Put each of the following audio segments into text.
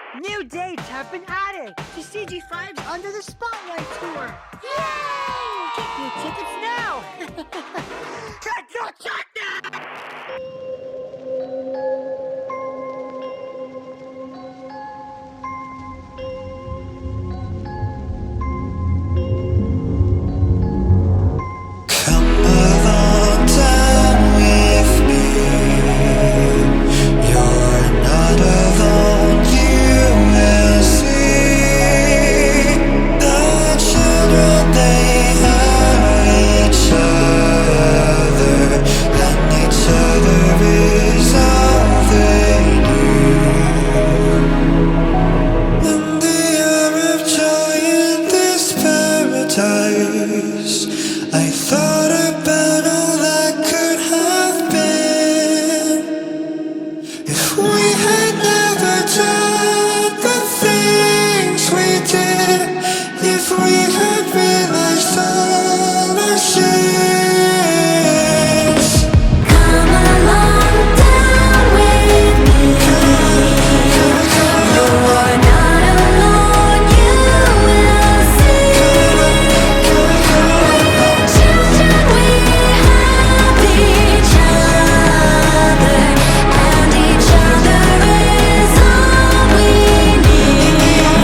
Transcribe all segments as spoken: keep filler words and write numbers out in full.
New dates have been added to C G five's Under the Spotlight tour. Yay! Get your tickets now! Get your tickets now! I thought about all that could have been if we had never done the things we did, if we had realized all our sins. Come along down with me. You're not alone, you will see. Children, we have each other, and each other is all we need.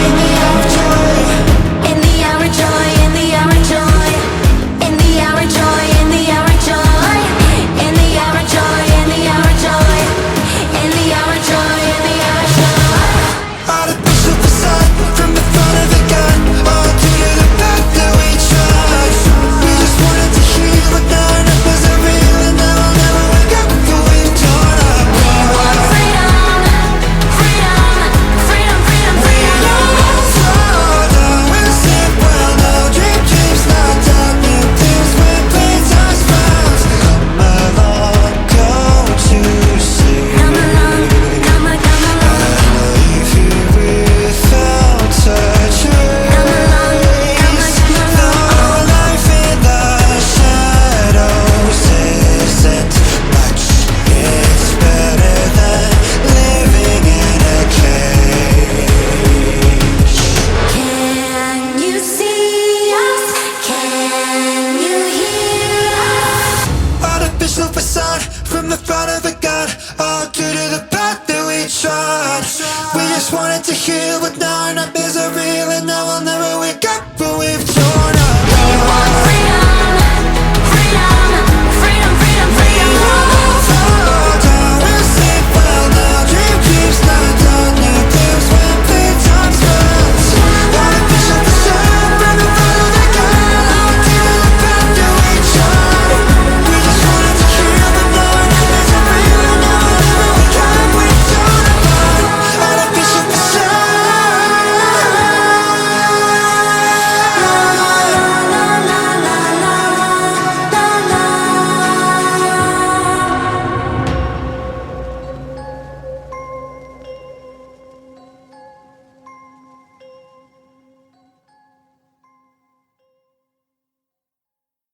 In the hour of joy, in the hour of joy, in the hour of joy, in the hour of joy, in the hour of joy, in the hour of joy, in the hour of joy, in the hour of joy. Artificial facade from the front of a gun, all due to the path that we trod. We just wanted to hear what none of us are real, and now I'll never wake up before we've torn up. We want freedom, freedom, freedom, freedom, freedom. Slow down, we'll sleep well, no dream dreams, not dark new dreams when playtime's found. Come along, go to sleep. Come along, come on, come along. Leave here without touch. Come along, come on, come along. No life in the shadows isn't much. It's better than living in a cage. Can you see us? Can you hear us? Artificial facade from the front of a gun, all due to the path that we trod. We just wanted to heal, but now our nightmares are real.